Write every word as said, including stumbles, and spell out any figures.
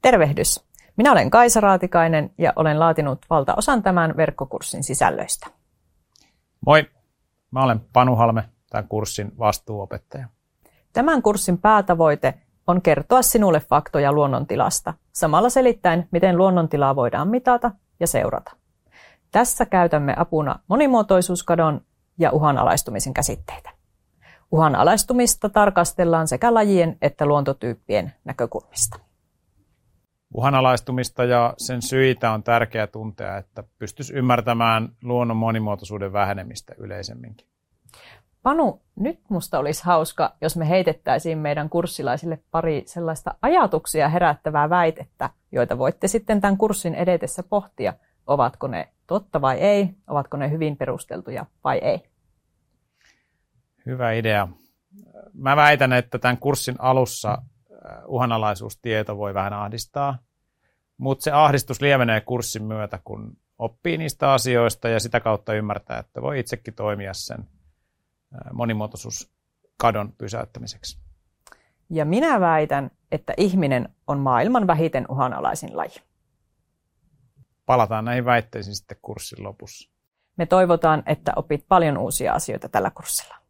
Tervehdys! Minä olen Kaisa Raatikainen ja olen laatinut valtaosan tämän verkkokurssin sisällöistä. Moi! Mä olen Panu Halme, tämän kurssin vastuuopettaja. Tämän kurssin päätavoite on kertoa sinulle faktoja luonnontilasta, samalla selittäen, miten luonnontilaa voidaan mitata ja seurata. Tässä käytämme apuna monimuotoisuuskadon ja uhanalaistumisen käsitteitä. Uhanalaistumista tarkastellaan sekä lajien että luontotyyppien näkökulmista. Uhanalaistumista ja sen syitä on tärkeää tuntea, että pystyisi ymmärtämään luonnon monimuotoisuuden vähenemistä yleisemminkin. Panu, nyt musta olisi hauska, jos me heitettäisiin meidän kurssilaisille pari sellaista ajatuksia herättävää väitettä, joita voitte sitten tämän kurssin edetessä pohtia, ovatko ne totta vai ei, ovatko ne hyvin perusteltuja vai ei. Hyvä idea. Mä väitän, että tämän kurssin alussa uhanalaisuustieto voi vähän ahdistaa, mutta se ahdistus lievenee kurssin myötä, kun oppii niistä asioista ja sitä kautta ymmärtää, että voi itsekin toimia sen monimuotoisuuskadon pysäyttämiseksi. Ja minä väitän, että ihminen on maailman vähiten uhanalaisin laji. Palataan näihin väitteisiin sitten kurssin lopussa. Me toivotaan, että opit paljon uusia asioita tällä kurssilla.